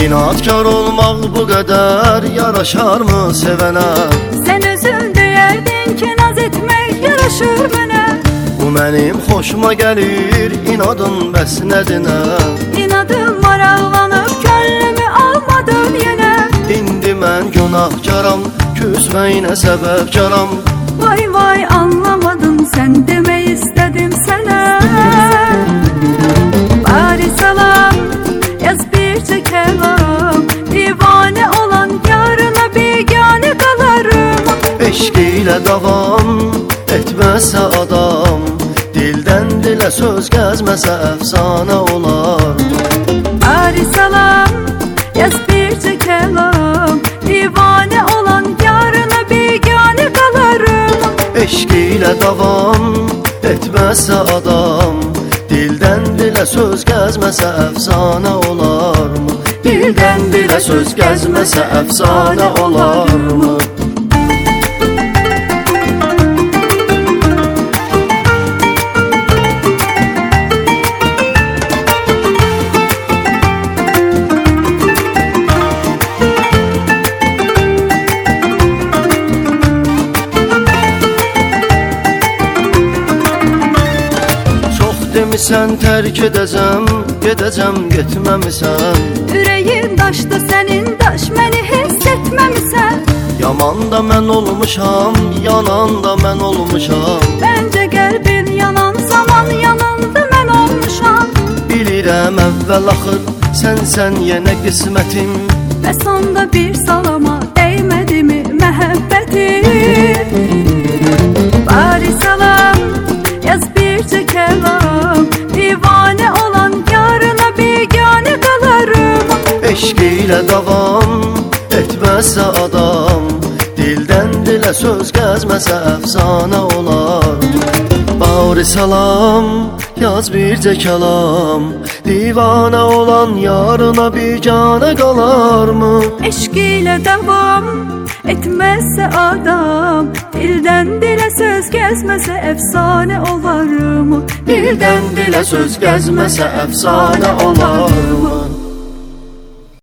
İnatkar olmaq bu qədər yaraşarmı sevənə? Sən özün deyərdin ki, naz etmək yaraşır mənə. Bu mənim xoşuma gəlir, inadın bəs nədinə? İnadım maraqlanıb, könlümü almadım yenə. İndi mən günahkaram, küsməyinə səbəbkaram. Vay vay anlamadın, sən demək istədim sənə. Bari salam, yaz bircə kəlam. Divanə olan yarına biganə qalarım. Eşq ilə davam etməsə adam, dildən dilə söz gəzməsə əfsanə olar. Bari salam, yaz bircə kəlam. Divanə olan yarına biganə qalarım. Eşq ilə davam etməsə adam, dildən dilə söz gəzməsə əfsanə olarmı? Dildən dilə söz gəzməsə əfsanə olarmı? Demisən tərk edəcəm, gedəcəm, getməmisən. Ürəyim daşdı sənin daş, məni hiss etməmisən. Yaman da mən olmuşam, yanan da mən olmuşam. Bəncə qəlbin yanan zaman yanında mən olmuşam. Bilirəm əvvəl axır, sən yenə qismətim. Və sonda bir salama dəymədimi məhəbbətim. Bari salam, yaz bircə kəlam. Divanə olan yarına biganə qalarım. Eşq ilə davam etməsə adam, dildən dilə söz gəzməsə əfsanə olar. Bari salam, yaz bircə kəlam. Divanə olan yarına biganə qalarmı? Eşq ilə davam etməsə adam, dildən dilə söz gəzməsə əfsanə olarmı? Dildən dilə söz gəzməsə əfsanə olarmı?